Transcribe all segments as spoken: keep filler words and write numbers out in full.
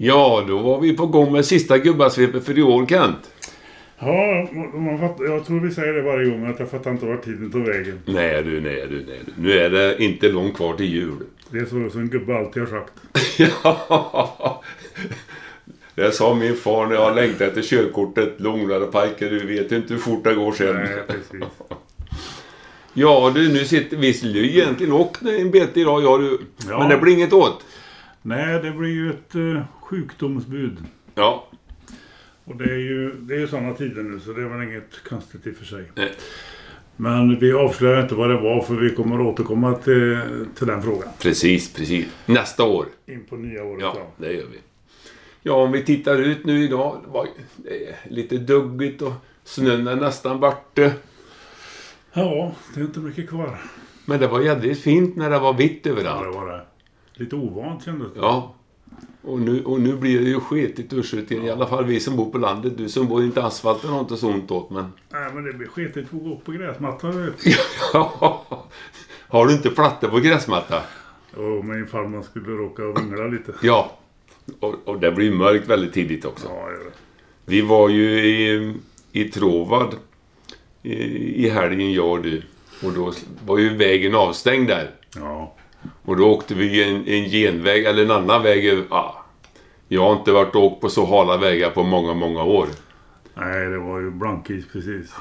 Ja, då var vi på gång med sista gubbasvepet för i år, Kent. Ja, man fattar, jag tror vi säger det varje gång att jag fattar inte vart tiden tog vägen. Nej du, nej du, nej du. Nu är det inte långt kvar till jul. Det är så som en gubbe alltid har sagt. Ja, det sa min far när jag längtade efter körkortet. Långlare pajkar, du vet inte hur fort det går sen. Nej, precis. Ja du, nu sitter vi egentligen och en bete idag, ja du. Ja. Men det blir inget åt. Nej, det blir ju ett uh, sjukdomsbud. Ja. Och det är ju det är ju sådana tider nu, så det är väl inget konstigt i för sig. Nej. Men vi avslöjar inte vad det var, för vi kommer att återkomma till, till den frågan. Precis, precis. Nästa år. In på nya året. Ja, det gör vi. Ja, om vi tittar ut nu idag, det var det är lite duggigt och snön är nästan borta. Ja, det är inte mycket kvar. Men det var jävligt fint när det var vitt Ja, överallt. det var det. Lite ovant kändes det. Ja, och nu, och nu blir det ju sketigt ursäkt, i alla fall vi som bor på landet. Du som bor inte asfalten har inte så ont åt, men... Nej, men det blir sketigt att gå upp på gräsmattan. Ja, har du inte plattor på gräsmatta? Och men ifall man skulle råka och vingla lite. Ja, och, och det blir mörkt väldigt tidigt också. Ja, gör det. Vi var ju i, i Tråvad i, i helgen, jag och du. Och då var ju vägen avstängd där. Ja. Och då åkte vi en, en genväg eller en annan väg. Ja, jag har inte varit och åkt på så hala vägar på många, många år. Nej, det var ju blankis precis.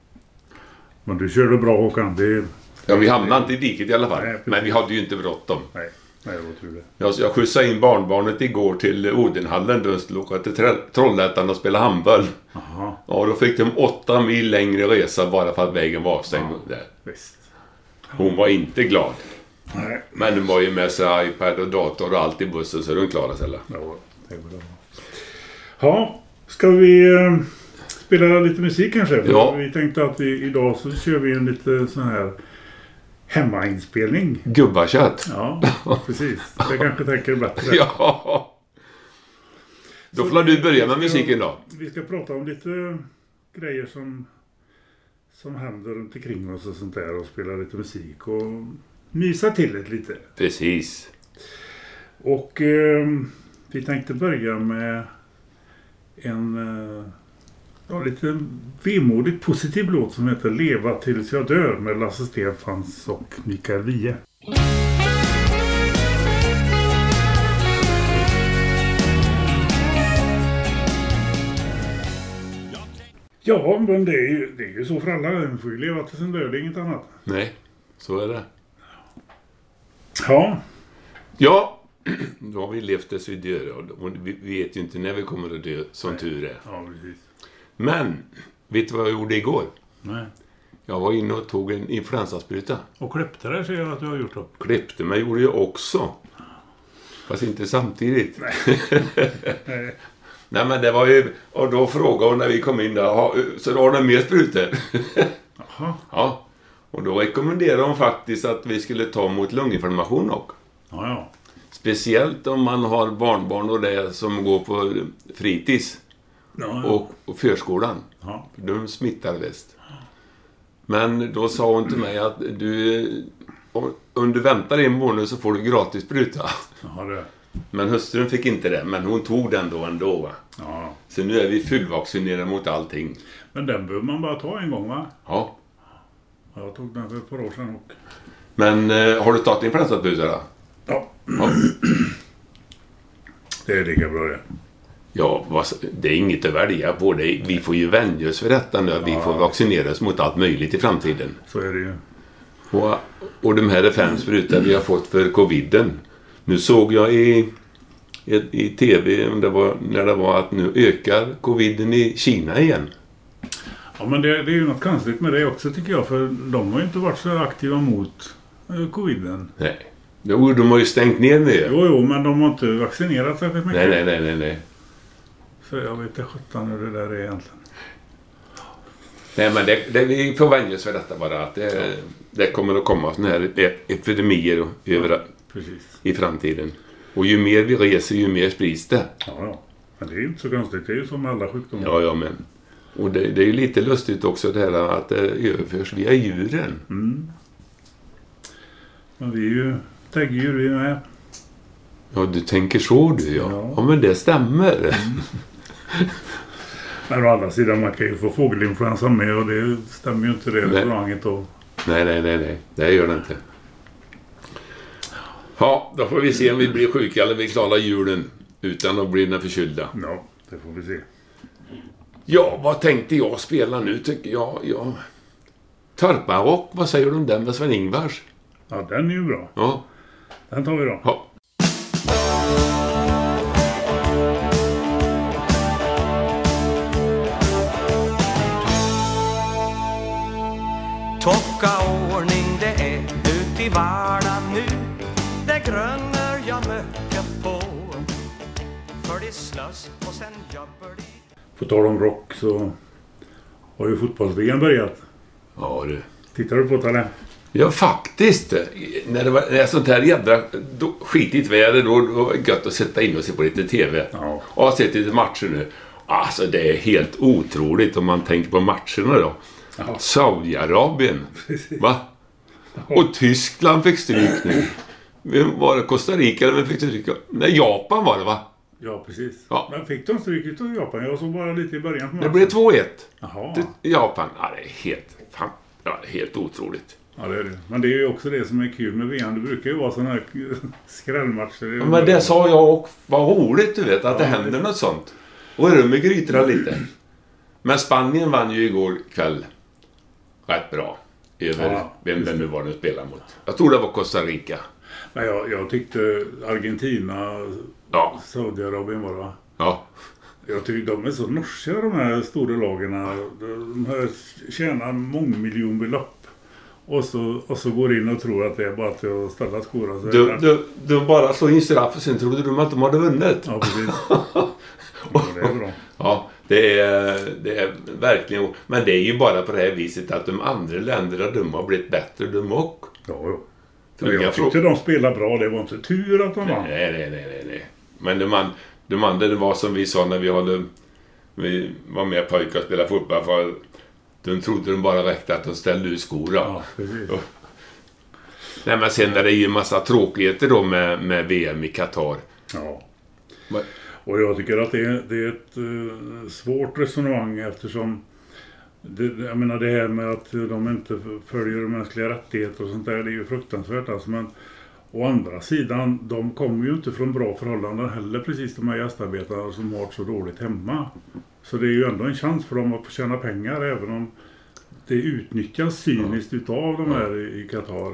Men du körde bra, Håkan. Det... Ja, vi hamnade inte i diket i alla fall. Nej, men vi hade ju inte bråttom. Nej, nej, det var tur det. Jag, jag skjutsade in barnbarnet igår till Odenhallen. Då skulle åka till Trollhättan och spela handboll. Aha. Ja, då fick de åtta mil längre resa bara för att vägen var avstängd. Ja, där. visst. Hon var inte glad. Nej. Men de var ju med sig iPad och dator och allt i bussen, så de klarade sig. Eller? Ja, det var bra. Ja, ska vi eh, spela lite musik kanske? Ja. Vi tänkte att vi, idag så kör vi en lite sån här hemmainspelning. Gubbakött. Ja, precis. Det kanske tänker bättre. Ja. Då får du börja med musiken då. Vi ska prata om lite grejer som, som händer runt omkring oss och sånt där. Och spela lite musik och mysa till det lite. Precis. Och eh, vi tänkte börja med en eh, ja, lite vemodigt positiv låt som heter Leva tills jag dör med Lasse Stefans och Mikael Wiehe. Ja, men det är, ju, det är ju så för alla. Man får ju leva till sin död, det är inget annat. Nej, så är det. Ja. Ja, då har vi levt tills vi dör. Och vi vet ju inte när vi kommer att dö, som Nej. tur är. Ja, precis. Men, vet du vad jag gjorde igår? Nej. Jag var inne och tog en influensaspruta. Och klippte det ser jag att du har gjort då. Klippte mig gjorde jag också. Fast inte samtidigt. Nej. Nej. Nej, men det var ju... Och då frågade hon när vi kom in där. "Ha, så då har du mer sprutor?" Jaha. Ja. Och då rekommenderade hon faktiskt att vi skulle ta mot lunginflammation också. Ja, ja. Speciellt om man har barnbarn och det som går på fritids Ja, ja. och, och förskolan. Ja. De smittar bäst. Men då sa hon till mig att du, om, om du väntar en månad så får du gratis spruta. Ja, det. Men hustrun fick inte det, men hon tog den då ändå, va? Ja. Så nu är vi fullvaccinerade mot allting. Men den behöver man bara ta en gång, va? Ja. Jag tog den för ett par år sedan och... Men eh, har du tagit influensaspruta då? Ja. Ja. Det är lika bra det. Ja, vad, det är inget att välja på. Det är, vi får ju vänja oss för detta nu. Vi Ja. får vaccinera oss mot allt möjligt i framtiden. Så är det ju. Och, och de här är fem sprutor vi har fått för coviden. Nu såg jag i, i, i tv det var, när det var att nu ökar coviden i Kina igen. Ja, men det, det är ju något konstigt med det också tycker jag. För de har ju inte varit så aktiva mot eh, coviden. Nej. Jo, de har ju stängt ner med. Jo, jo, men de har inte vaccinerat särskilt mycket. Nej, nej, nej, nej, nej. Så jag vet inte sjutton hur det där är egentligen. Nej, men det, det, vi får vänja oss för detta bara. Att det, det kommer att komma såna här epidemier och över, Precis. i framtiden. Och ju mer vi reser, ju mer sprids det. Ja, ja. Men det är ju inte så konstigt. Det är ju som alla sjukdomar. Ja, ja, men... Och det, det är ju lite lustigt också det här att det överförs via djuren. Mm. Men vi är ju däggdjur vi är med. Ja, du tänker så du, ja. Ja, ja men det stämmer. Mm. Men å andra sidan, man kan ju få fågelinfluensa med och det stämmer ju inte det restauranget då. Nej, nej, nej, nej. Det gör det inte. Ja, då får vi se om vi blir sjuka eller vi klarar julen utan att bli förkylda. Ja, det får vi se. Ja, vad tänkte jag spela nu tycker jag? Ja. Törparock, vad säger du om den med Sven-Ingvars? Ja, den är ju bra. Ja. Den tar vi då. Ja. Tocka ordning det är ut i vardagen nu. Det grönar jag mycket på. För det slös och sen jobbar det. På tal om rock så har ju fotbolls-V M börjat. Ja du. Tittar du på det? Ja faktiskt. När det var när sånt här jävla då, skitigt väder då, då var det gött att sätta in och se på lite tv. Ja. Och har sett lite matcher nu. Alltså det är helt otroligt om man tänker på matcherna då. Ja. Saudiarabien. Va? Ja. Och Tyskland fick stryk nu. Var det Costa Rica eller fick stryk? Nej, Japan var det va? Ja, precis. Ja. Men fick de stryk av Japan? Jag såg bara lite i början på matchen. Det blev två ett. Jaha. Till Japan. Ja, det är helt, fan, ja, helt otroligt. Ja, det är det. Men det är ju också det som är kul med V M. Det brukar ju vara sådana här skrällmatcher. Ja, men det sa jag och vad roligt du vet, att ja, det händer det. Något sånt. Och rummet gryter lite. Men Spanien vann ju igår kväll rätt bra. Över ja, vem det nu var nu spelar mot. Jag tror det var Costa Rica. Men jag, jag tyckte Argentina, ja. Saudiarabien var det va? Ja. Jag tycker de är så norska de här stora lagarna. De här tjänar mångmiljonbelopp. Och så, och så går in och tror att det är bara till att ställa skor. Alltså, du, du, du bara slår in straff och sen trodde du att de hade vunnit. Ja, precis. Ja, det är bra. Ja, det är, det är verkligen. Men det är ju bara på det här viset att de andra länderna de har blivit bättre, de också. Ja, ja. Jag, jag tyckte de spelar bra, det var inte tur att de vann. Nej, nej, nej, nej, nej. Men de, man, de andra, det var som vi sa när vi, hade, vi var med pojkar och spelade fotboll. För de trodde de bara räckte att de ställde ut skor. Ja, precis. Och, nej, men sen är det ju en massa tråkigheter då med, med V M i Qatar. Ja. Men, och jag tycker att det är, det är ett uh, svårt resonemang eftersom det, jag menar det här med att de inte följer de mänskliga rättigheter och sånt där, det är ju fruktansvärt alltså, men å andra sidan, de kommer ju inte från bra förhållanden heller, precis de här gästarbetarna som har så dåligt hemma. Så det är ju ändå en chans för dem att få tjäna pengar även om det utnyttjas cyniskt ja. utav de här i, i Qatar.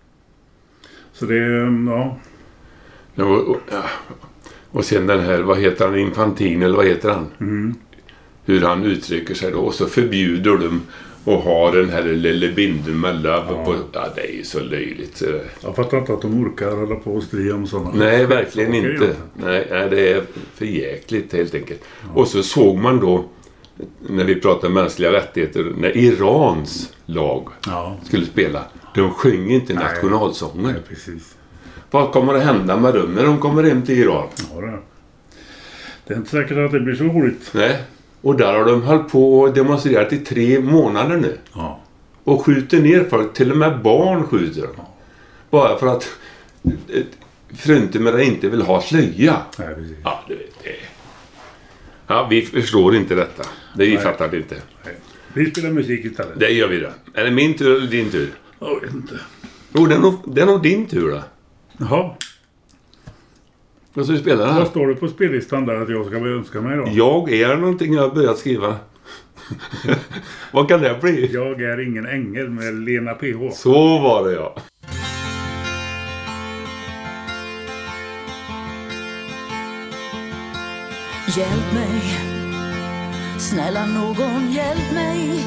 Så det är, ja. Ja och, och, och sen den här, vad heter han, Infantino eller vad heter han? Mm. Hur han uttrycker sig då. Och så förbjuder de att ha den här lilla binden mellan. Ja. På, ja, det är ju så löjligt. Jag fattar inte att de orkar hålla på och strida om sådana. Nej, verkligen inte. inte. Nej, nej, det är för jäkligt helt enkelt. Ja. Och så såg man då, när vi pratar mänskliga rättigheter, när Irans lag ja. skulle spela. De sjöng inte nej. nationalsånger. Nej, precis. Vad kommer att hända med dem när de kommer hem till Iran? Ja, det är. Det är inte säkert att det blir så roligt. Nej. Och där har de hållit på och demonstrerat i tre månader nu. Ja. Och skjuter ner folk. Till och med barn skjuter de. Ja. Bara för att fruntimmer inte vill ha slöja. Nej, precis. Ja, det vet jag. Ja, vi förstår inte detta. Det vi Nej. fattar det inte. Nej. Vi spelar musik istället. Det gör vi då. Är det min tur eller din tur? Jag vet inte. Jo, det är nog, det är nog din tur då. Jaha. Vad ska du spela här? Vad står det på spellistan där att jag ska önska mig då? Jag är någonting jag har börjat skriva. Vad kan det bli? Jag är ingen ängel med Lena P H. Så var det ja. Hjälp mig. Snälla någon hjälp mig.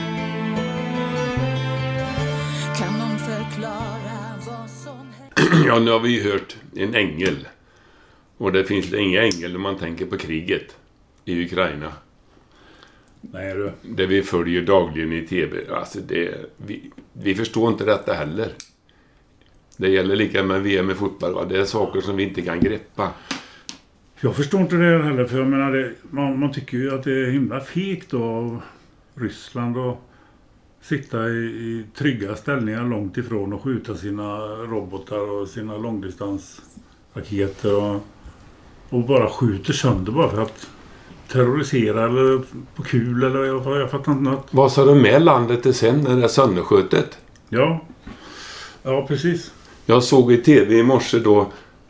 Kan någon förklara vad som händer? Ja, nu har vi ju hört en ängel. Och det finns inga ängel när man tänker på kriget i Ukraina. Nej du. Det vi följer dagligen i tv. Alltså det, vi, vi förstår inte detta heller. Det gäller lika med V M i fotboll. Va? Det är saker som vi inte kan greppa. Jag förstår inte det heller. För jag menar, det, man, man tycker ju att det är himla fegt då av Ryssland att sitta i, i trygga ställningar långt ifrån och skjuta sina robotar och sina långdistans raketer och, och bara skjuter sönder bara för att terrorisera eller på kul eller jag, jag fattar inte något. Vad sa de med landet det sen när det är sönderskjutet? Ja, ja precis. Jag såg i tv i morse då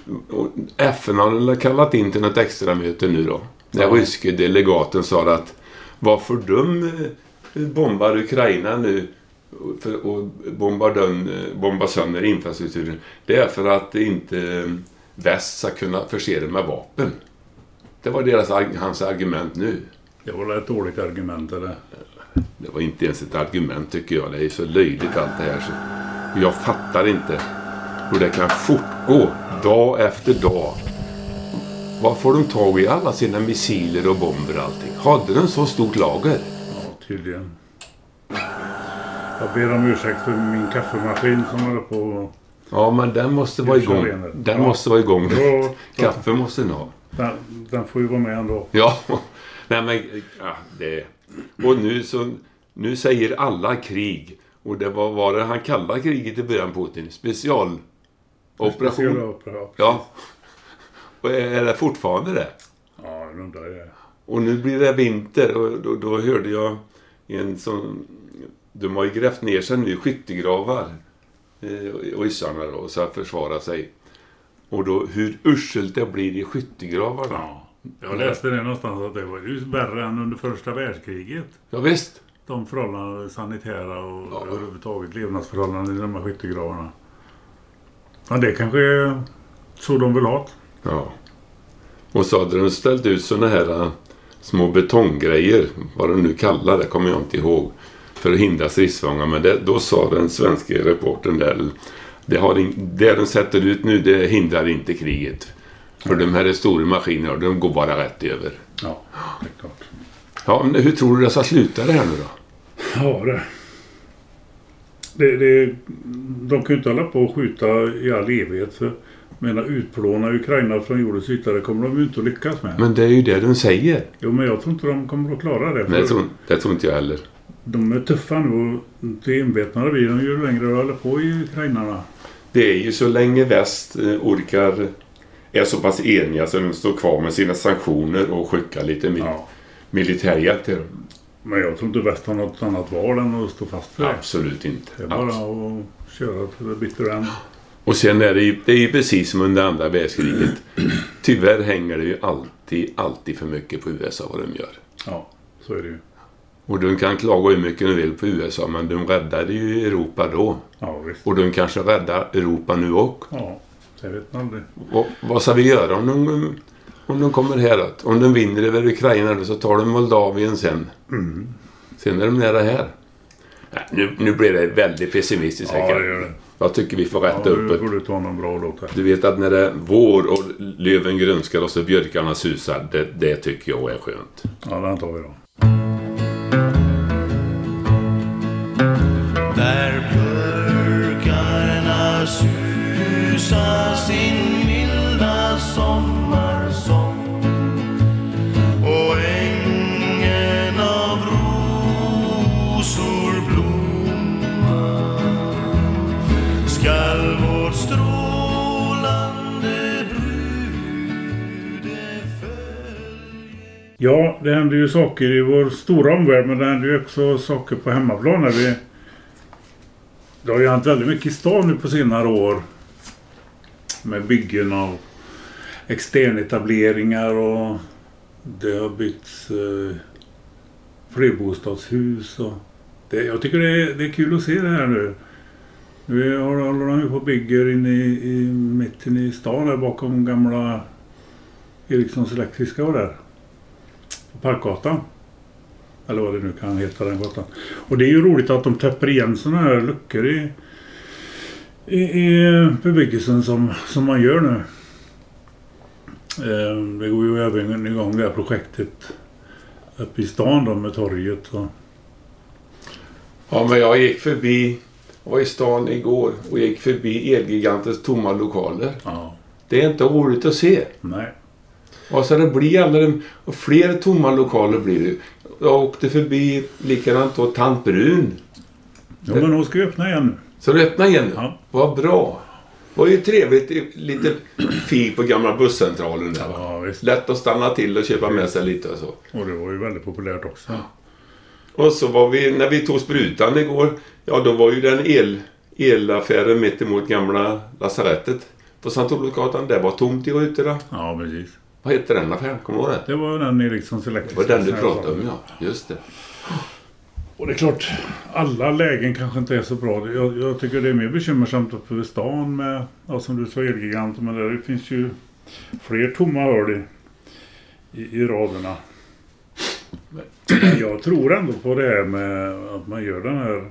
F N har kallat in till något extra möte nu då. När ja. ryske delegaten sa att varför de bombar Ukraina nu för att bomba, dön, bomba sönder infrastrukturen. Det är för att inte väst ska kunna förse det med vapen. Det var deras, hans argument nu. Det var ett dåligt argument eller? Det var inte ens ett argument tycker jag. Det är så löjligt allt det här. Så jag fattar inte hur det kan fortgå dag efter dag. Vad får de tag i alla sina missiler och bomber och allting? Hade de så stort lager? Ja, tydligen. Jag ber om ursäkt för min kaffemaskin som håller på. Ja, men den måste vara igång. Den ja. måste vara igång. Ja, kaffe måste den ha. Den, den får ju vara med ändå. Ja, nej men ja, det. Och nu så nu säger alla krig och det var var det han kallade kriget i början Putin special operation. Special operation. Ja. Och är det fortfarande det? Ja, jag undrar det. Och nu blir det vinter och då, då hörde jag en sån de har ju grävt ner sig nu i skyttegravar eh, och isarna då så att försvara sig. Och då hur uselt det blir i skyttegravarna. Ja, jag läste det någonstans att det var ju värre än under första världskriget. Ja visst. De förhållanden sanitära och ja. överhuvudtaget levnadsförhållanden i de här skyttegravarna. Ja, det kanske är så de vill ha. Ja. Och så hade de ställt ut såna här små betonggrejer, vad de nu kallar det, kommer jag inte ihåg, för att hindra stridsvagnar. Men det, då sa den svenska reportern där, det, har in, det de sätter ut nu, det hindrar inte kriget. För de här är stora maskiner och de går bara rätt över. Ja, det är klart. Ja, men hur tror du det ska sluta det här nu då? Ja, det... det, det de kan ju inte hålla på och skjuta i all evighet för menar utplåna Ukraina från jordens yta, det kommer de ju inte att lyckas med. Men det är ju det de säger. Jo, men jag tror inte de kommer att klara det. Nej, det tror, det tror inte jag heller. De är tuffa nu och det invetnare blir de ju längre de håller på i Ukraina. Det är ju så länge väst orkar är så pass eniga så de står kvar med sina sanktioner och skickar lite mil- ja. militärhjälp till dem. Men jag tror inte väst har något annat val än att stå fast för det. Absolut inte. Det är bara Absolut. att köra till det bitter än. Och sen är det ju, det är ju precis som under andra världskriget. Tyvärr hänger det ju alltid, alltid för mycket på U S A vad de gör. Ja, så är det ju. Och de kan klaga hur mycket de vill på U S A, men de räddade ju Europa då. Ja, visst. Och de kanske räddar Europa nu också. Ja, det vet man aldrig. Och vad ska vi göra om de, om de kommer häråt? Om de vinner över Ukraina så tar de Moldavien sen. Mm. Sen är de nära här. Nej, nu, nu blir det väldigt pessimistiskt. Ja, det gör det. Jag tycker vi får rätta ja, upp. Ja, får du ta någon bra låt här. Du vet att när det är vår och löven grönskar och så björkarna susar, det, det tycker jag är skönt. Ja, den tar vi då. Där björkarna susar sin milda sommarsång och ängen av rosor blommar skall vårt strålande brud följa. Ja, det händer ju saker i vår stora omvärld, men det händer ju också saker på hemmaplan när vi... Det har ju hänt väldigt mycket i stan nu på senare år med byggen av externetableringar och det har byggts eh, flerbostadshus och det, jag tycker det är, det är kul att se det här nu. Nu håller de ju på bygger inne i, i mitten i stan där bakom gamla Erikssons elektriska och där på Parkgatan. Eller vad det nu kan heta den gatan. Och det är ju roligt att de täpper igen såna här luckor i, i, i bebyggelsen som, som man gör nu. Eh, det går ju även igång det här projektet uppe i stan då med torget. Och... Ja, men jag gick förbi, jag var i stan igår och gick förbi Elgigantens tomma lokaler. Ja. Det är inte roligt att se. Nej. Och så det blir alla de, och fler tomma lokaler blir det. Jag åkte förbi likadant då Tant Brun. Ja, men hon ska öppna igen nu. Så du öppnar igen nu? Ja. Vad bra. Det var ju trevligt, lite fik på gamla busscentralen där. Ja, visst. Lätt att stanna till och köpa med sig lite och så. Och det var ju väldigt populärt också. Ja. Och så var vi, när vi tog sprutan igår, ja då var ju den el, elaffären mitt emot gamla lasarettet på Sankt Olofsgatan. Det var tomt i rutorna. Ja, precis. Vad heter den affären? Kommer du ihåg det? Det var den Erikssons Det elektriska. var den du pratade om, ja. Just det. Och det är klart, alla lägen kanske inte är så bra. Jag, jag tycker det är mer bekymmersamt uppe vid stan med, ja, som du sa, Elgigant. Men där finns ju fler tomma hörd i, i, i raderna. Men jag tror ändå på det här med att man gör den här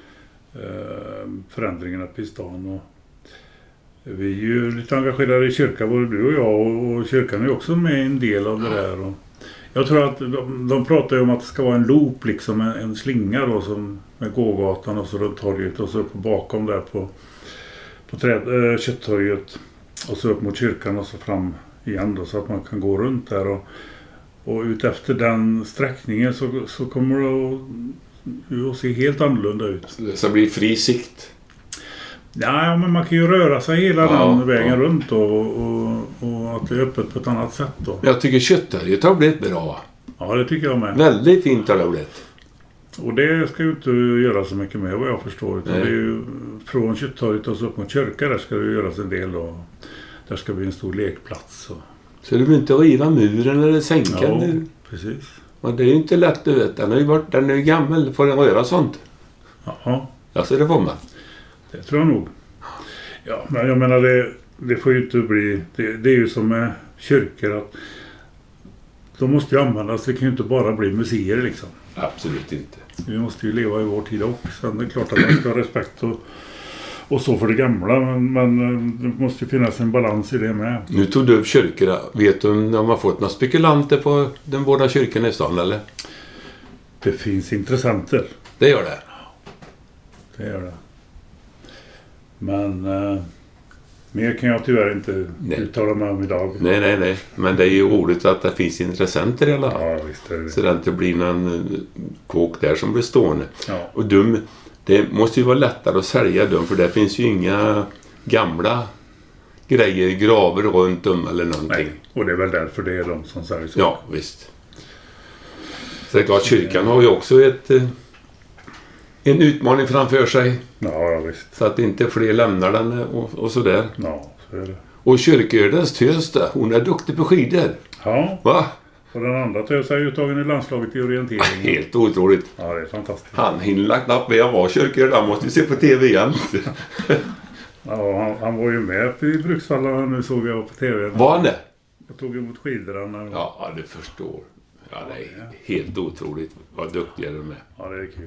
eh, förändringen uppe i stan. Och vi är ju lite engagerade i kyrkan, både du och jag. Och, och kyrkan är också med en del av det där. Och jag tror att de, de pratar ju om att det ska vara en loop, liksom en, en slinga då, som med gågatan och så runt torget och så upp bakom där på, på träd, äh, Kötttorget och så upp mot kyrkan och så fram igen då, så att man kan gå runt där och, och ut efter den sträckningen så, så kommer det att, att se helt annorlunda ut. Det ska bli fri sikt. Ja, men man kan ju röra sig hela Ja, den vägen ja. runt då, och, och, och att det är öppet på ett annat sätt då. Jag tycker Kötttorget har blivit bra. Ja, det tycker jag med. Väldigt fint har det blivit. Och det ska ju inte göra så mycket med vad jag förstår. Utan det är ju från Kötttorget och så upp mot kyrka, där ska det göras en del och där ska bli en stor lekplats. Och... Så du vill inte riva muren eller sänka ja, den? precis. Men det är ju inte lätt, du vet. Den är ju varit, den är ju gammal. Får den röra sånt? Ja, Alltså det får man. det tror jag nog. Ja, men jag menar det, det får ju inte bli... Det, det är ju som med kyrkor att de måste ju användas. Det kan ju inte bara bli museer liksom. Absolut inte. Vi måste ju leva i vår tid också. Sen det är klart att man ska ha respekt och, och så för det gamla. Men, men det måste ju finnas en balans i det med. Nu tog du upp kyrkorna. Vet du om de har fått några spekulanter på den båda kyrkorna i stan, eller? Det finns intressenter. Det gör det. Det gör det. Men eh, mer kan jag tyvärr inte Nej. uttala mig om idag. Nej, nej, nej. Men det är ju roligt att det finns intressenter i alla fall. Ja, visst är det. Så det inte blir någon eh, kåk där som blir stående. Ja. Och dum, det måste ju vara lättare att sälja dem, för det finns ju inga gamla grejer, graver runt om eller någonting. Nej, och det är väl därför det är de som säljs. Ja, visst. Så det är klart, kyrkan har ju också ett, eh, en utmaning framför sig. Ja, ja, visst. Så att inte fler lämnar den och, och sådär. Ja, så är det. Och kyrkördens tösta, hon är duktig på skidor. Ja, Va? och den andra tös är ju tagen i landslaget i orientering. Helt otroligt. Ja, det är fantastiskt. Han hinner knappt med att vara kyrkörd. Han måste ju se på tv igen. Ja, han, han var ju med i Bruksvallarna, nu såg jag på tv. Var han det? Jag tog emot skidorna. När... Ja, du förstår. Ja, det är helt otroligt vad duktiga de är. Ja, det är kul.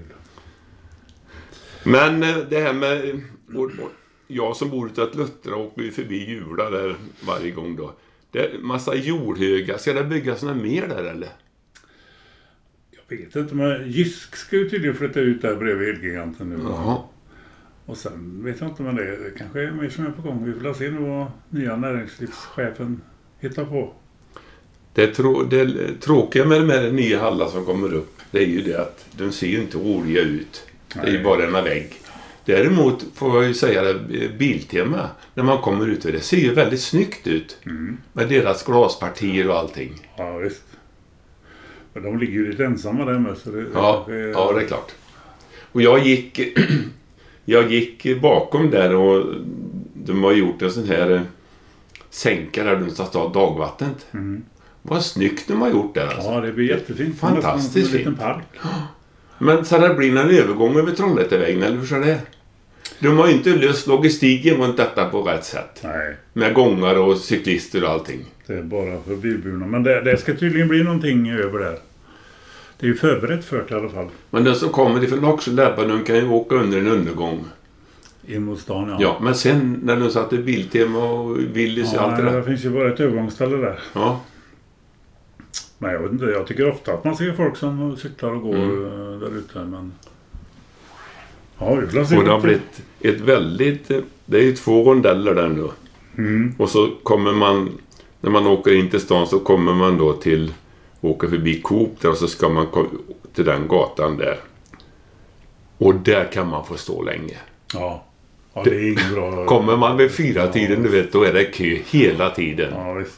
Men eh, det här med... Och, och, jag som bor ute att Luttra åker ju förbi Jula där varje gång då. Det är massa jordhöga. Ska det byggas något mer där eller? Jag vet inte, men Jysk ska ju tydligen flytta ut där bredvid Elgiganten nu. Jaha. Och sen vet jag inte, men det, det kanske är mer som är på gång. Vi får se nu vad nya näringslivschefen hittar på. Det, trå- det tråkiga med de här nya hallar som kommer upp, det är ju det att de ser ju inte roliga ut. Det är ju Nej. bara en vägg. Däremot får jag ju säga det, Biltema, när man kommer ut, det ser ju väldigt snyggt ut. Mm. Med deras glaspartier och allting. Ja, visst. Men de ligger ju lite ensamma där med. Så det, Ja, det, ja, det är klart. Och jag gick, jag gick bakom där och de har gjort en sån här sänka där de ska ta dagvattnet. Mm. Vad snyggt de har gjort där alltså. Ja, det blir jättefint. Fantastiskt Nästan som en liten fint. park. Men så det blir en övergång över Trollhättevägen, eller hur så är det? De har ju inte löst logistiken runt detta på rätt sätt. Nej, Med gångar och cyklister och allting. det är bara för bilburna. Men det, det ska tydligen bli någonting över där. Det är ju förberett för det i alla fall. Men den som kommer ifrån Oxelöpa, de kan ju åka under en undergång. In mot stan, ja. Ja, men sen när de satte Biltema och Willys och Ja, allt det det där. finns ju bara ett övergångsställe där. Ja, Men jag vet inte, jag tycker ofta att man ser folk som cyklar och går mm. där ute. Men... Ja, vi får se. och det har blivit ett väldigt... Det är ju två rondeller där nu. Mm. Och så kommer man... När man åker in till stan så kommer man då till... Åker förbi Coop där och så ska man ko- till den gatan där. Och där kan man få stå länge. Ja. Ja, det är inget bra. Kommer man vid fyra tiden, du vet, då är det kö hela tiden. Ja, visst.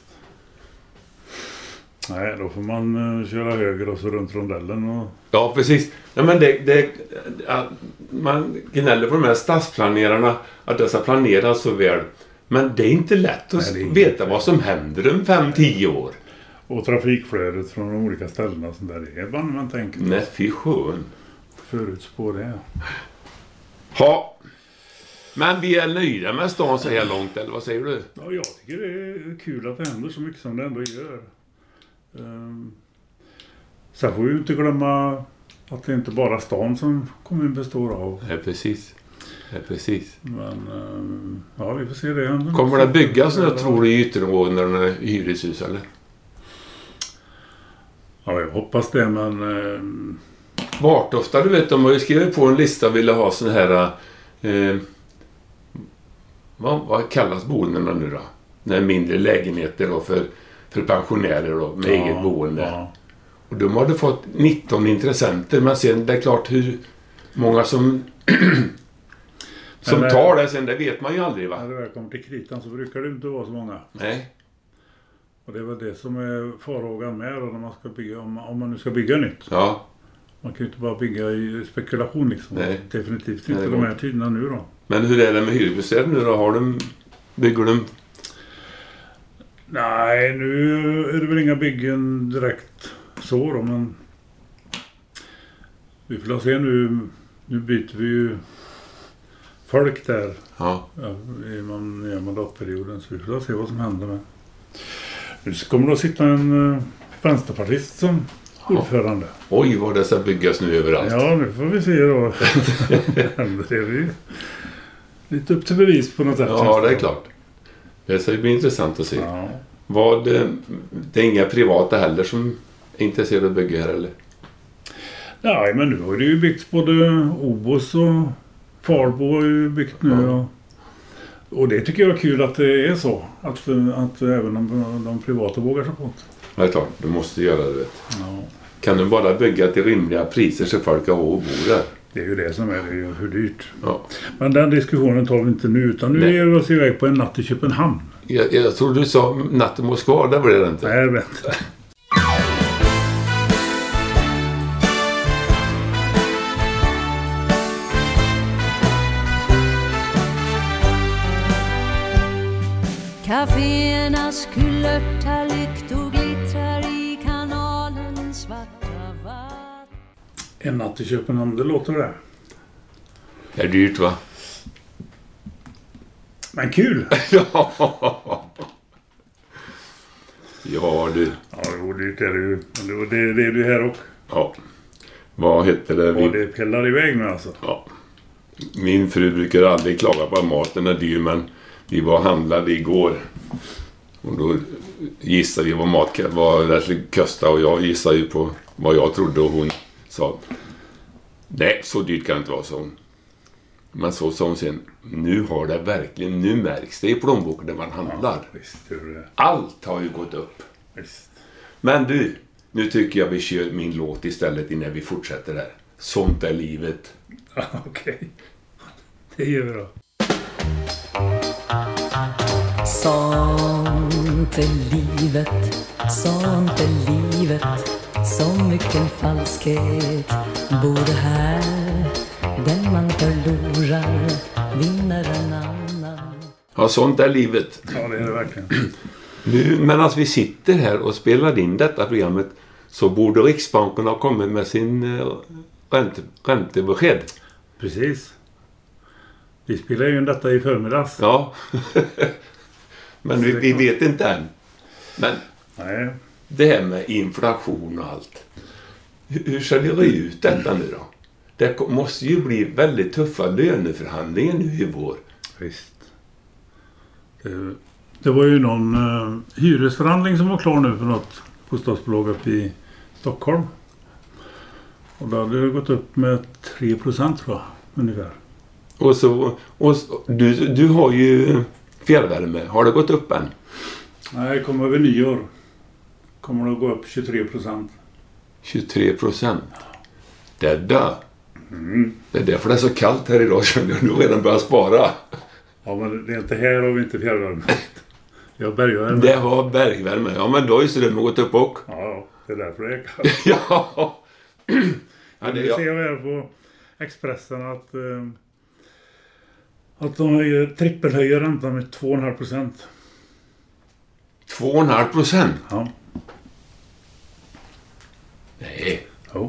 Nej, då får man uh, köra höger och så runt rondellen. Och... Ja, precis. Ja, men det, det, ja, man gnäller på de här stadsplanerarna att dessa planerar så väl. Men det är inte lätt att Nej, inte veta vad som händer om fem till tio år. Och trafikflödet från de olika ställena som där är bara man tänker. Nej, fy skön. Förutspå det. Ja. Men vi är nöjda med stan så här långt, eller vad säger du? Ja, jag tycker det är kul att det händer så mycket som det ändå gör. Um, sen får vi ju inte glömma att det inte bara stan som kommunen består av. Ja, precis. Ja, precis. Men um, ja, vi får se det. Kommer det byggas nu, tror du, i ytterområdena i hyreshus, eller? Ja, jag hoppas det, men... Um... Vart ofta, du vet, de har ju skrivit på en lista och ville ha sån här... Eh, vad, vad kallas boendena nu då? När mindre lägenheter då för, för pensionärer då, med ja, eget boende. Ja. Och de hade fått nitton intressenter, men sen det är klart hur många som som men, tar det sen, det vet man ju aldrig, va? När det kommer till kritan så brukar det inte vara så många. Nej. Och det är väl det som är farhågan med då, när man ska bygga, om, om man nu ska bygga nytt. Ja. Man kan ju inte bara bygga i spekulation liksom. Nej. Definitivt inte. Nej, de här tiderna nu då. Men hur är det med hyresbostäder nu då? Har de, bygger de? Nej, nu är det väl inga byggen direkt så då, men vi får se nu. Nu byter vi ju folk där. Ja. Ja, i man, i mandatperioden, så vi får se vad som händer med. Nu kommer det sitta en uh, vänsterpartist som ordförande. Oj, vad det ska byggas nu överallt. Ja, nu får vi se då. Det är vi lite upp till bevis på något sätt. Ja, det är klart. Det ska bli intressant att se. Ja. Vad, det är inga privata heller som är intresserade av att bygga här, eller? Nej, men nu har det ju byggts både Obos och Farbo har ju byggt nu. Ja. Och, och det tycker jag är kul att det är så. Att, att även de, de privata vågar sig på det. Ja, det är klart. Du måste göra det, vet. Ja. Kan du bara bygga till rimliga priser så folk har och bor där? Det är ju det som är, det är ju hur dyrt. Ja. Men den diskussionen tar vi inte nu, utan nu Nej. är vi oss iväg på en natt i Köpenhamn. Jag, jag tror du sa natt i Moskva, där var det inte. Nej, jag vet inte. Caféernas kulörta lyktor glittrar i kanalens svarta vatten. En natt i Köpenhamn, det låter det. Det är dyrt, va? Men kul! Ja. Ja, du. Ja, det var dyrt är det ju. Men det, det är du här också. Ja. Vad heter det? Och det pellar iväg nu alltså. Ja. Min fru brukar aldrig klaga på att maten är dyr, men vi var handlade igår. Och då gissade vi vad mat vad det skulle kosta, och jag gissade ju på vad jag trodde, och hon sa nej, så dyrt kan det inte vara, så hon. Men så sa hon sen, nu har det verkligen, nu märks det i plånboken när man handlar. Ja, visst, det. Allt har ju gått upp. Visst. Men du, nu tycker jag vi kör min låt istället innan vi fortsätter där. Sånt är livet. Ja, okej. Okay. Det gör vi då. Sånt är livet, sånt är livet. Så mycket falskhet bor här. Den man förlorar vinner en annan. Ja, sånt är livet. Ja, det är det verkligen. Nu, men att vi sitter här och spelar in detta programmet, så borde Riksbanken ha kommit med sin ränte, räntebesked. Precis. Vi spelar ju in detta i förmiddags. Ja. Men vi, vi vet inte än. Men Nej. Det här med inflation och allt. Hur, hur ska vi röja ut detta nu då? Det måste ju bli väldigt tuffa löneförhandlingar nu i vår. Visst. Det, det var ju någon uh, hyresförhandling som var klar nu för något bostadsbolag uppe i Stockholm. Och då hade det gått upp med tre procent tror jag, ungefär. Och så, och så, du, du har ju fjärrvärme. Har det gått upp än? Nej, det kommer över nyår. Kommer det att gå upp tjugotre procent. tjugotre procent? Det är dö. Mm. Det är därför det är så kallt här idag, känner jag. Nu har redan börjat spara. Ja, men det är inte här och inte fjärrvärme. Jag har bergvärme. Det har bergvärme. Ja, men då är strömmen gått upp och. Ja, det är därför det är kallt. Ja. Ja, det, Nu ja. ser jag här på Expressen att, eh, att de höjer, trippelhöjer räntan med två komma fem procent. Två och en halv procent? Ja. Nej. Jo.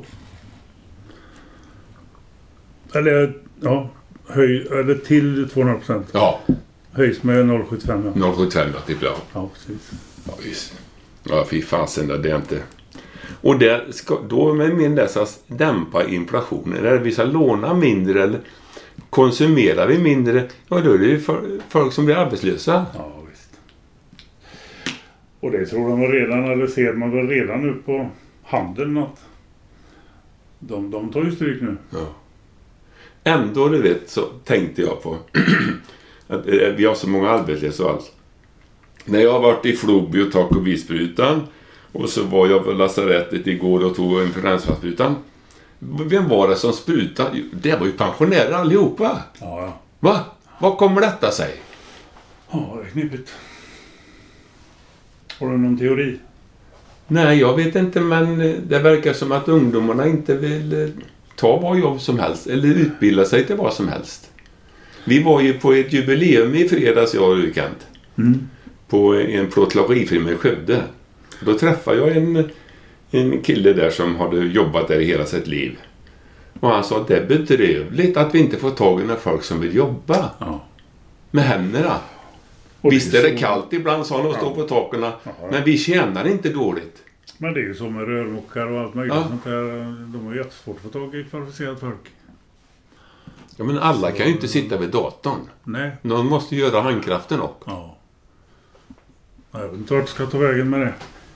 Eller, ja, höj, eller till två komma fem procent. Ja. Höjs med noll komma sjuttiofem. Ja, noll komma sjuttiofem då, typ, ja. ja precis. Ja, visst. Ja, fy fasen, det är inte. Och där ska, då med min läsas dämpa inflationen. Eller vi ska låna mindre eller konsumerar vi mindre, ja då är det ju för, folk som blir arbetslösa. Ja, visst. Och det tror de redan, eller ser man väl redan nu på handeln att de, de tar ju stryk nu. Ja. Ändå, du vet, så tänkte jag på att eh, vi har så många arbetslösa och allt. När jag har varit i Floby och tagit covid-sprutan och så var jag på lasarettet igår och tog influensasprutan. Vem var det som sprutade? Det var ju pensionärer allihopa. Ja, ja. Va? Vad kommer detta sig? Ja, det är knipigt. Har du någon teori? Nej, jag vet inte, men det verkar som att ungdomarna inte vill ta vad jobb som helst eller utbilda sig till vad som helst. Vi var ju på ett jubileum i fredags, jag och Rukant. Mm. På en plåtslagerifirma i Skövde. Då träffade jag en, en kille där som hade jobbat där i hela sitt liv. Och han sa att det är bedrövligt att vi inte får tag i några folk som vill jobba. Ja. Med händerna. Och Visst det är är det så... kallt ibland, sa han, och stå Ja. på taken. Ja. Men vi tjänar inte dåligt. Men det är ju som med rörmokare och allt möjligt Ja. sånt där. De har jättesvårt att få tag i kvalificerat folk. Ja, men alla Så- kan ju inte sitta vid datorn. Nej. Någon måste göra handkraften också. Ja. Jag vet inte vart jag ska ta vägen med det.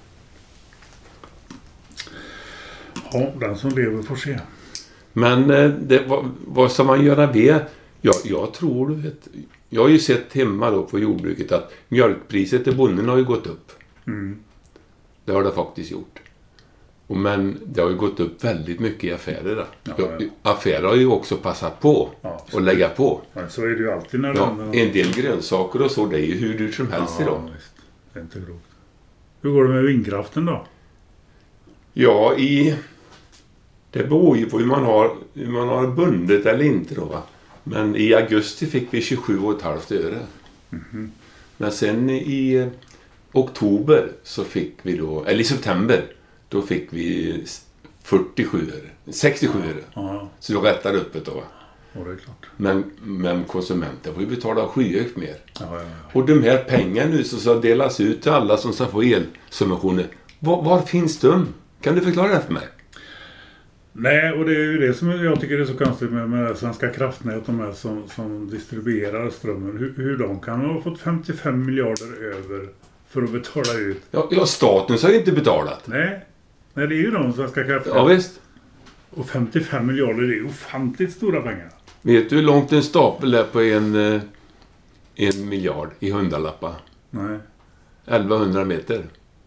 Ja, den som lever får se. Men eh, det, vad, vad ska man göra det? Ja, jag tror, du vet, jag har ju sett hemma då på jordbruket att mjölkpriset till bonden har ju gått upp. Mm. Det har det faktiskt gjort. Och men det har ju gått upp väldigt mycket i affärer. Då. Ja, Ja, ja. affärer har ju också passat på Ja, att lägga på. Men så är det ju alltid när det Ja, händer. en del grönsaker och så, det är ju hur dyrt som helst idag. Ja, visst. Det är inte klokt. Hur går det med vindkraften då? Ja, i... Det beror ju på hur man har, hur man har bundet eller inte då, va. Men i augusti fick vi tjugosju komma fem öre. Mm-hmm. Men sen i eh, oktober så fick vi då, eller i september, då fick vi fyrtiosju öre. sextiosju öre. Ja, Så då rättade upp det då, va. och det är klart. Men, men konsumenten får ju betala skyhögt mer. Ja, ja, ja. Och de här pengarna nu som ska delas ut till alla som ska få elsubventioner. Var, var finns de? Kan du förklara det för mig? Nej, och det är ju det som jag tycker är så konstigt med, med Svenska kraftnät, de här som, som distribuerar strömmen. Hur, hur de kan ha fått femtiofem miljarder över för att betala ut. Ja, ja staten så har inte betalat. Nej, nej det är ju de Svenska kraftnät. Ja visst. Och femtiofem miljarder, det är ofantligt stora pengar. Vet du hur långt en stapel är på en, eh, en miljard i hundralappar? Nej. elvahundra meter.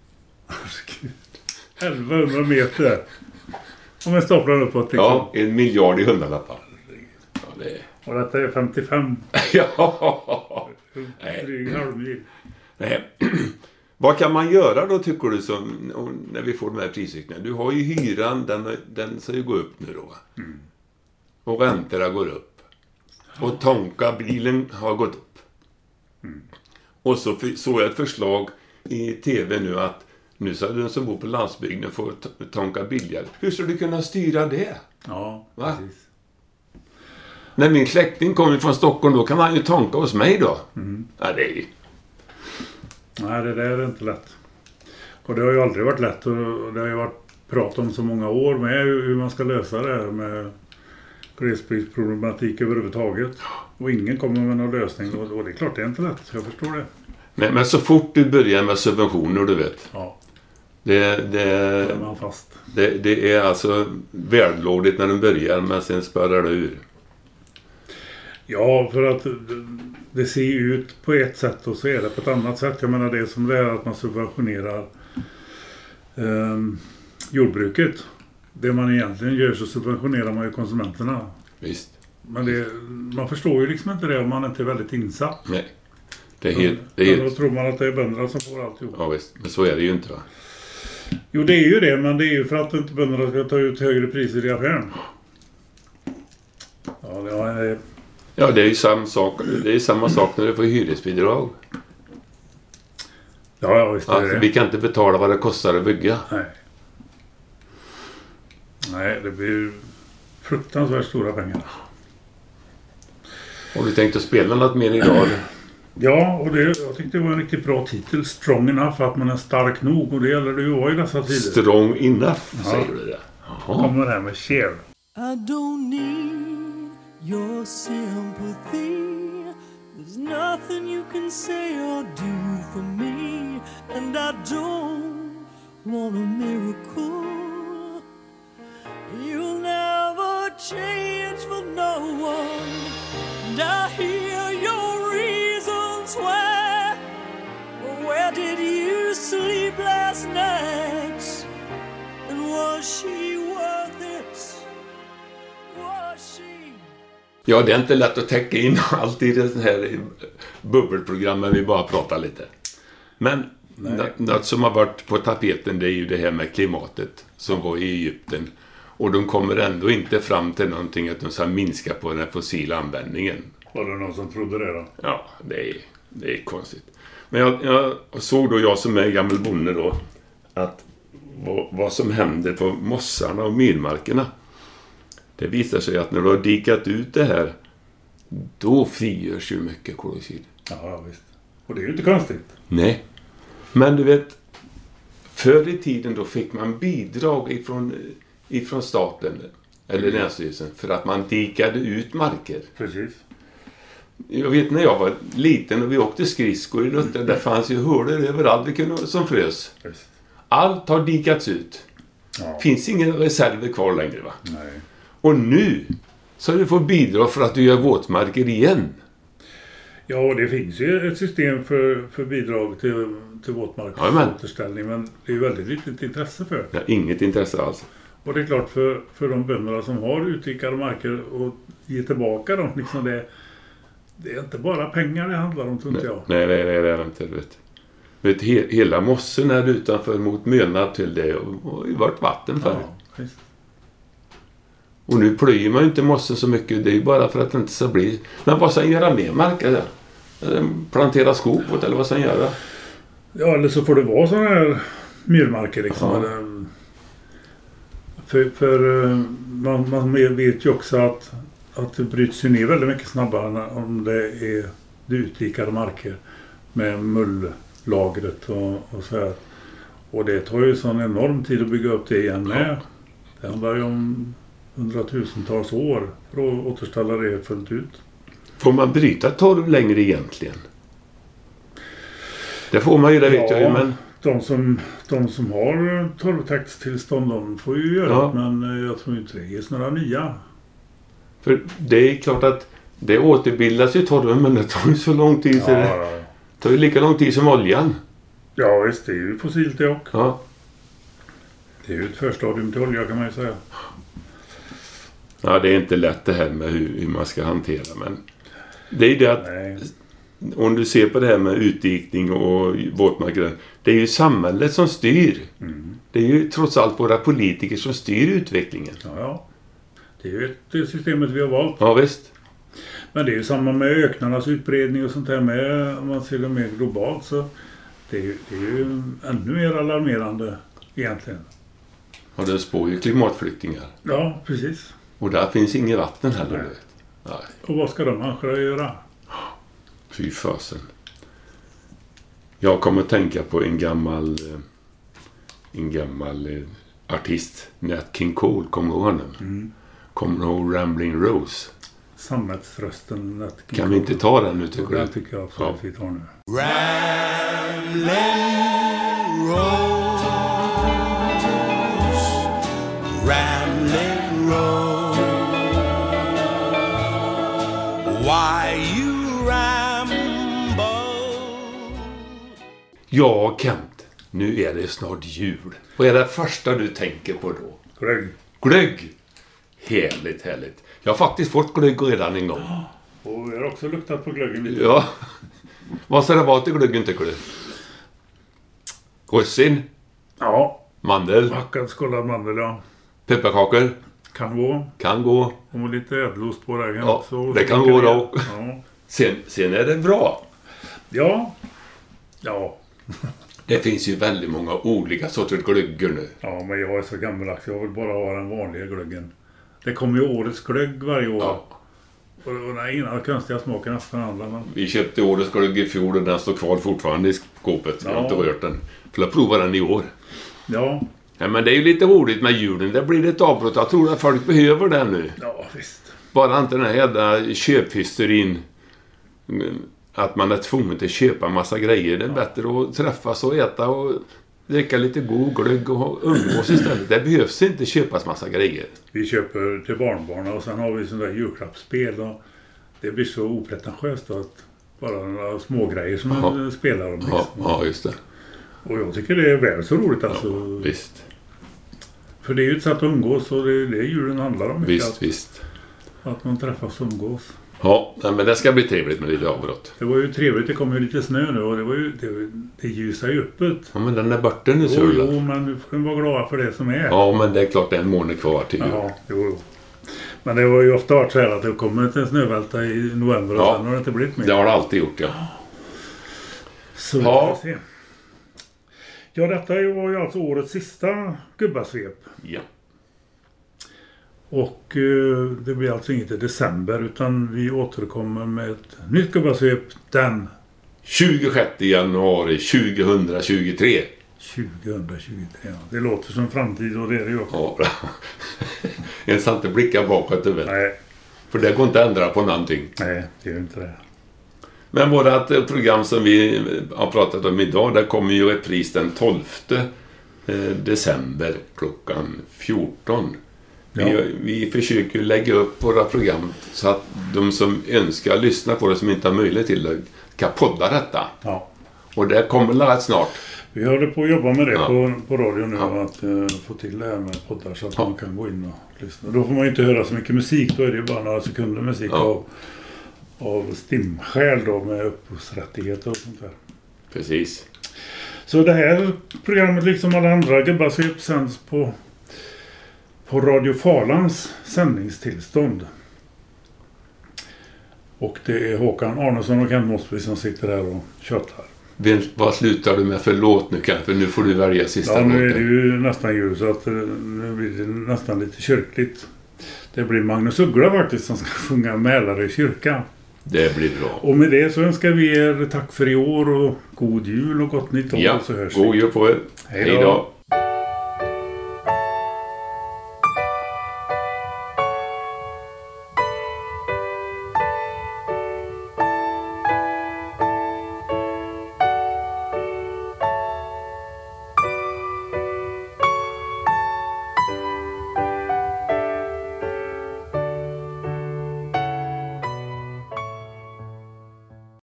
elvahundra meter. Om jag staplar uppåt liksom. Ja, en miljard i hundralappar. Ja, det är... Och detta är femtiofem. ja. Nej. Dryg halvmil. Nej. Vad kan man göra då, tycker du, som, när vi får de här prisökningarna? Du har ju hyran, den, den ska ju gå upp nu då. Mm. Och räntorna går upp. Och tonka-bilen har gått upp. Mm. Och så såg jag ett förslag i tv nu att nu så den som bor på landsbygden får t- tonka billigare. Hur ska du kunna styra det? Ja, Va? precis. När min släkting kommer från Stockholm, då kan han ju tonka hos mig då. Mm. Ja, det är ju... Nej, det där är inte lätt. Och det har ju aldrig varit lätt. Och det har ju varit prat om så många år med hur man ska lösa det här med glesbygdsproblematik överhuvudtaget. Och ingen kommer med någon lösning. Och, och det är klart, det är inte lätt. Jag förstår det. Men, men så fort du börjar med subventioner, du vet. Ja, Det, då är det, man fast. det, det är alltså vällovligt när de börjar, men sen spärrar det ur. Ja, för att det, det ser ju ut på ett sätt och så är det på ett annat sätt. Jag menar, det är som det är att man subventionerar eh, jordbruket. det man egentligen gör så subventionerar man ju konsumenterna. Visst. Men det, man förstår ju liksom inte det om man inte är väldigt insatt. Nej. Det är helt... Det är Då helt... tror man att det är bönderna som får alltihop. Ja visst, men så är det ju inte va? Jo, det är ju det, men det är ju för att inte bönderna ska ta ut högre priser i affären. Ja, det är... Ja, det är ju samma sak, det är samma sak när du får hyresbidrag. Ja, ja visst är Alltså, det. vi kan inte betala vad det kostar att bygga. Nej. Nej, det blir ju fruktansvärt stora pengar. Har du tänkt att spela något mer idag? Ja, och det, jag tyckte det var en riktigt bra titel. Strong enough, att man är stark nog. Och det gäller det ju att vara i dessa tider. Strong enough, Ja. säger du det? Jaha. Kommer det här med Cher. I don't need your sympathy. There's nothing you can say or do for me. And I don't want a miracle. You'll never change for no one. And I hear your reasons why. Where did you sleep last night? And was she worth it? Was she? Ja, det är inte lätt att täcka in allt i det här bubbelprogrammen, vi bara pratar lite. Men nå- något som har varit på tapeten, det är ju det här med klimatet som var i Egypten. Och de kommer ändå inte fram till någonting att de ska minska på den fossila användningen. Var det någon som trodde det då? Ja, det är, det är konstigt. Men jag, jag såg då, jag som är gammal bonde då, att vad, vad som händer på mossarna och myrmarkerna. Det visar sig att när du har dikat ut det här, då frigörs ju mycket koldioxid. Ja, visst. Och det är ju inte konstigt. Nej. Men du vet, förr i tiden då fick man bidrag ifrån, ifrån staten eller länsstyrelsen för att man dikade ut marker. Precis. Jag vet när jag var liten och vi åkte skridskor i Luther, där fanns ju hålor överallt vi kunde, som frös. Visst. Allt har dikats ut. Ja. Finns ingen reserver kvar längre va? Nej. Och nu så har du fått bidrag för att du gör våtmarker igen. Ja, och det finns ju ett system för, för bidrag till, till våtmarksåterställning, men det är ju väldigt litet intresse för. Jag har inget intresse alls. Och det är klart för, för de bönderna som har utdikade marker och ge tillbaka dem, liksom det, det är inte bara pengar det handlar om, tror inte jag. Nej, nej, nej, det är inte det. Vet. Vet, he, hela mossen är utanför mot Möna till det och det har varit vatten för. Ja, visst. Och nu plöjer man ju inte mossen så mycket, det är ju bara för att det inte ska bli. Men vad ska han göra med marker där? Plantera skog på det, eller vad ska han göra? Ja, eller så får det vara sådana här myrmarker liksom. Ja. Eller, för för eh, man, man vet ju också att, att det bryts ju ner väldigt mycket snabbare när- om det är det utdikade marker med mulllagret och, och så här. Och det tar ju sån enorm tid att bygga upp det igen med. Det handlar ju om hundratusentals år för att återställa det fullt ut. Får man bryta torv längre egentligen? Det får man ju, det vet Ja. jag ju, men... De som, de som har torvtäktstillstånd, de får ju göra Ja. det, men eh, jag tror inte det ges några nya. För det är klart att det återbildas ju torven, men det tar ju så lång tid så det Ja, tar ju lika lång tid som oljan. ja visst, det är ju fossilt det också. Ja. Det är ju ett förstadium till olja, kan man ju säga. Ja, det är inte lätt det här med hur, hur man ska hantera, men det är ju det att Nej. om du ser på det här med utdikning och våtmarker, det är ju samhället som styr. Mm. Det är ju trots allt våra politiker som styr utvecklingen. Ja, ja. Det är ju ett, det systemet vi har valt. Ja, visst. Men det är ju samma med öknarnas utbredning och sånt här med, om man ser det mer globalt, så det är ju, det är ju ännu mer alarmerande egentligen. Och det spår ju klimatflyktingar. Ja, precis. Och där finns inget vatten heller. Nej. du vet. Nej. Och vad ska de människorna göra? Fy fasen. Jag kommer att tänka på en gammal eh, en gammal eh, artist, Nat King Cole, kommer du ihåg honom? Mm. Kommer du ihåg Rambling Rose? Sammetsrösten. Att Kan vi inte ta den nu, Och tycker den du? tycker jag absolut vi tar nu. Ramblin' Rose, Ramblin' Rose, why you ramble? Ja, Kent. Nu är det snart jul. Vad är det första du tänker på då? Glögg. Glögg. Härligt, härligt. Jag har faktiskt fått glögg redan en gång. Och jag har också luktat på glöggen lite. Ja. Vad ska det vara till glöggen, tycker du? Russin? Ja. Mandel? Hackad skållad mandel, ja. Pepparkakor? Kan gå. Kan gå. Och lite ädelost på det. Ja, så det kan gå då. Ja. Sen, sen är det bra. Ja. Ja. Det finns ju väldigt många olika sorters glögger nu. Ja, men jag är så gammaldags. Jag vill bara ha den vanliga glöggen. Det kommer ju årets glögg varje år. Ja. Och, och den ena konstiga smaken efter den andra. Men... Vi köpte årets glögg i fjol och den står kvar fortfarande i skåpet. Jag har Ja. inte rört den. För jag provar den i år. Ja. Ja, men det är ju lite roligt med julen. Det blir ett avbrott. Jag tror att folk behöver den nu. Ja, visst. Bara inte den här jävla köphysterin. Att man är tvungen att köpa massa grejer. Det är bättre att träffas och äta och dricka lite god glögg och umgås istället. Det behövs inte köpas massa grejer. Vi köper till barnbarn och sen har vi sådana där julklappsspel. Och det blir så opretentiöst att bara några små grejer som Ja. man spelar om. Liksom. Ja, ja, just det. Och jag tycker det är väl så roligt alltså. Ja, visst. För det är ju ett sätt att umgås och det är det julen handlar om. mycket. Visst, att, visst. att man träffas och umgås. Ja, nej, men det ska bli trevligt med lite avbrott. Det var ju trevligt, det kom ju lite snö nu och det var ju, det, det ljusar ju uppåt. Ja, men den är borta nu, Jo, Sörla. jo, men vi får vara glada för det som är. Ja, men det är klart det är en månad kvar till jul. Ja, jo, jo. Men det var ju ofta varit så här att det kommer en snövälta i november och Ja. sen har det inte blivit mer. Det har det alltid gjort, ja. Så Ja. vi får se. Ja, detta var ju alltså årets sista gubbasvep. Ja. Och eh, det blir alltså inget i december utan vi återkommer med ett nytt gubbasvep den tjugosjätte januari tjugohundratjugotre. tjugohundratjugotre. Det låter som framtid och det är det ju också. Ja, bra. En ska inte blicka bakåt, du vet. Nej, För det går inte att ändra på någonting. nej, det är ju inte det. Men vårat eh, program som vi har pratat om idag, där kommer ju ett pris den tolfte december klockan fjorton. Ja. Vi, vi försöker lägga upp våra program så att de som önskar lyssna på det, som inte har möjlighet till det, kan podda detta. Ja. Och det kommer rätt snart. Vi håller på att jobba med det Ja. på, på radio nu, Ja. att uh, få till det här med poddar så att Ja. man kan gå in och lyssna. Då får man ju inte höra så mycket musik, då är det ju bara några sekunder musik Ja. av, av stimskäl då med upphovsrättigheter och sånt där. Precis. Så det här programmet, liksom alla andra gubbasvep, sänds på, på Radio Falans sändningstillstånd. Och det är Håkan Arnesson och Kent Mosby som sitter här och tjötar. Vem, vad slutar du med för låt nu, kan? För nu får du välja sista Ja, nu är det låten. ju nästan jul så att eh, nu blir det nästan lite kyrkligt. Det blir Magnus Uggla faktiskt som ska sjunga Mälare kyrka. Det blir bra. Och med det så önskar vi er tack för i år och god jul och gott nytt år. Ja, så hörs god vi. jul på er. Hej Hej då. då.